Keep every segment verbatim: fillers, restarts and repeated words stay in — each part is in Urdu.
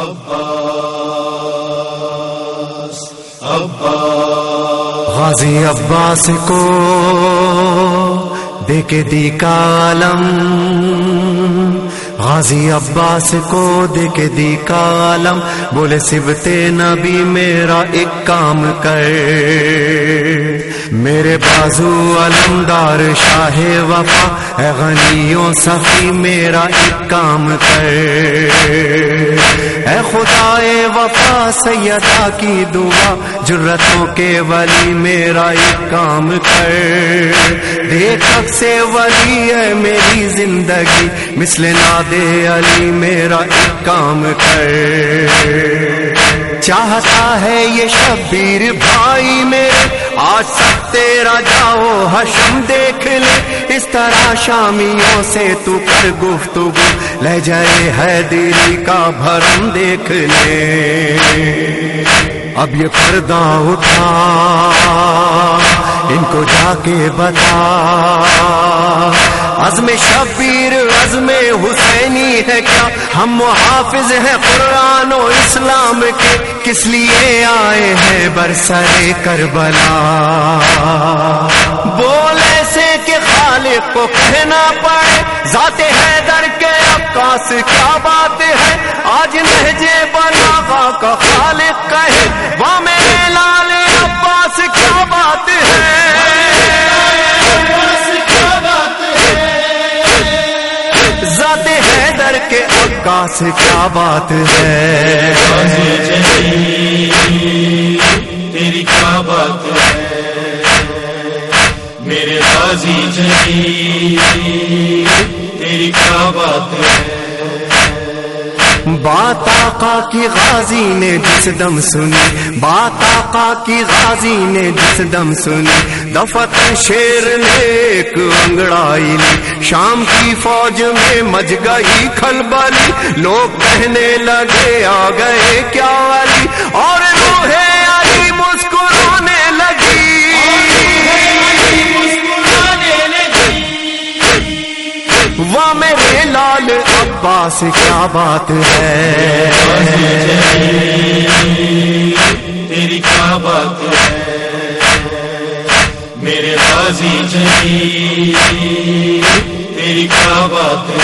عباس عباس غازی عباس کو دے کے دی کالم، غازی عباس کو دے کے دی کالم، بولے صبت نبی میرا ایک کام کر، میرے بازو علمدار شاہ وفا اے غنیوں سخی میرا ایک کام کر، اے خدائے وفا سیدہ کی دعا جرتوں کے ولی میرا ایک کام کر، دیکھ حق سے ولی ہے میری زندگی مثل نادے علی میرا ایک کام کر، چاہتا ہے یہ شبیر بھائی میرے آج سب تیرا جاؤ حشم دیکھ لے، اس طرح شامیوں سے تو کر گفتگو لے جائے حیدری کا بھرم دیکھ لے، اب یہ پردہ اٹھا ان کو جا کے بتا، عزم شبیر عزم حسینی ہے کیا، ہم محافظ ہیں قرآن و اسلام کے، کس لیے آئے ہیں برسرے کربلا، بول ایسے کہ خالق کو کہنا پڑے، ذات حیدر کے عباس کیا بات ہے، آج نہجے بلاغہ کا خالق کہے، وہ میرے لال عباس کیا بات ہے، ذات حیدر کے عباس کیا بات ہے، تیری کیا بات ہے، میرے غازی جلیل تیری کیا بات ہے، بات آقا کی غازی نے جس دم سنی، بات آقا کی غازی نے جس دم سنی، دفعت شیر نے ایک انگڑائی لی، شام کی فوج میں مچ گئی کھلبلی، لوگ کہنے لگے آ گئے کیا علی، اور روح علی مسکرانے لگی، وہ میرے لال عباس کیا بات ہے، تیری کیا بات ہے، میرے غازی جلیل تیری کیا بات ہے،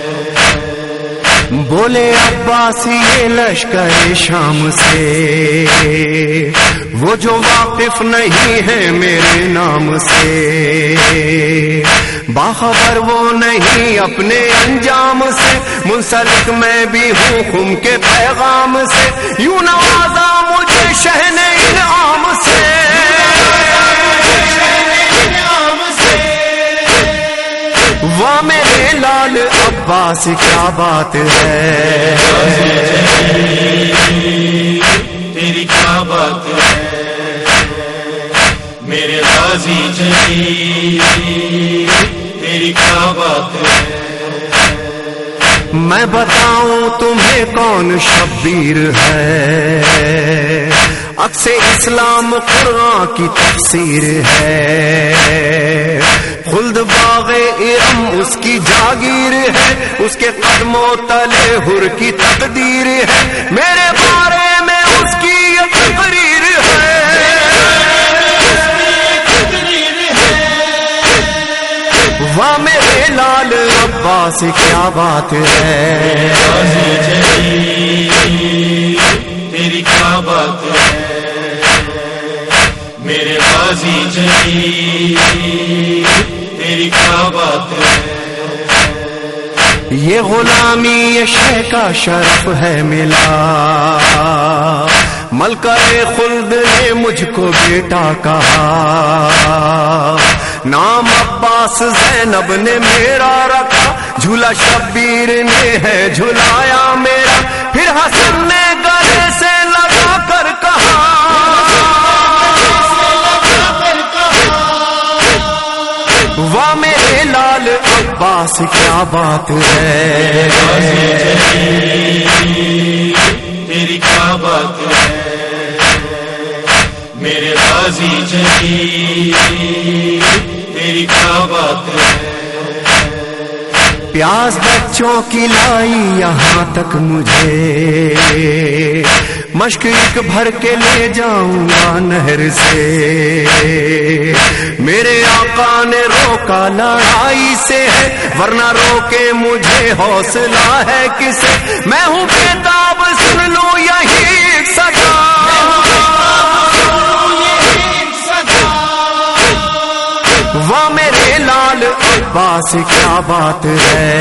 بولے عباس یہ لشکر شام سے وہ جو واقف نہیں ہے میرے نام سے، باخبر وہ نہیں اپنے انجام سے، منسلک میں بھی ہوں خم کے پیغام سے، یوں نوازا مجھے شہن انعام سے، وہ میرے لال عباس کیا بات ہے، تیری کیا بات ہے، میرے غازی جلیل تیری کیا بات ہے، میں بتاؤں تمہیں کون شبیر ہے، عکس اسلام قرآن کی تفسیر ہے، خلد باغ ارم اس کی جاگیر ہے، اس کے قدموں تلے حر کی تقدیر ہے، میرے بارے میں اس کی یہ تقریر ہے، واہ میرے لال عباس کیا بات ہے، تیری کیا بات ہے، میرے غازی جلیل تیری کیا بات ہے، یہ غلامی یہ شے کا شرف ہے ملا، ملکہ خلد نے مجھ کو بیٹا کہا، نام عباس زینب نے میرا رکھا، جھولا شبیر نے ہے جھلایا میرا، پھر حسن نے گلے سے لگا کر کہا، واہ میرے لال عباس کیا بات ہے، تیری کیا بات ہے، میرے غازی جلیل تیری کیا بات ہے، پیاس بچوں کی لائی یہاں تک مجھے، مشک ایک بھر کے لے جاؤں گا نہر سے، میرے آقا نے روکا لڑائی سے ہے، ورنہ روکے مجھے حوصلہ ہے کسے، میں ہوں بےتاب سن لو یہی صدا، واہ میرے لال عباس کیا بات ہے،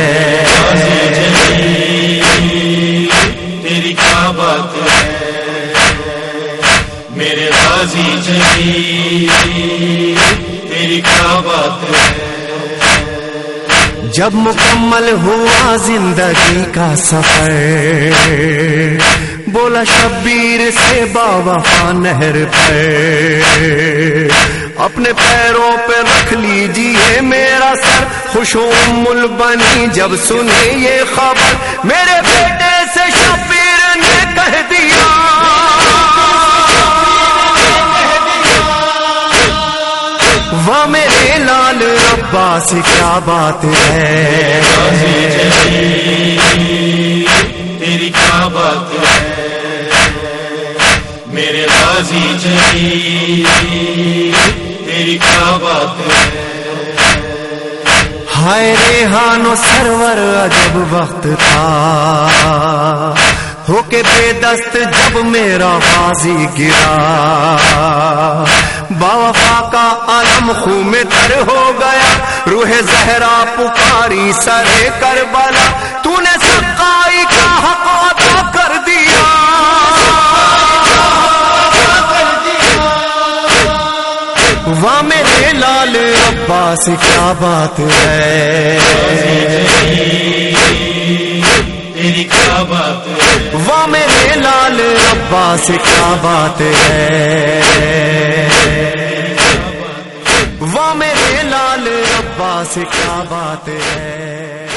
تیری کیا بات ہے، میرے غازی جلیل تیری کیا بات ہے۔ جب مکمل ہوا زندگی کا سفر، بولا شبیر سے باوفا نہر پر، اپنے پیروں پہ رکھ لیجئے میرا سر، خوش ام بنی جب سنی یہ خبر، میرے بیٹے سے شبیر نے کہہ دیا، واہ میرے لال عباس کیا بات ہے، تیری کیا بات ہے، میرے غازی جلیل تیری کیا بات ہے۔ ہائے ریحان و سرور عجب وقت تھا، ہو کے بے دست جب میرا غازی گرا، باوفا کا علم خون میں تر ہو گیا، روح زہرا پکاری سرے کربلا، تو نے سقائی کا حق ادا کر دیا، واہ میرے لال عباس کیا بات ہے، تیری کیا بات ہے، واہ میرے لال عباس کیا بات ہے، واہ میرے لال عباس کیا بات ہے۔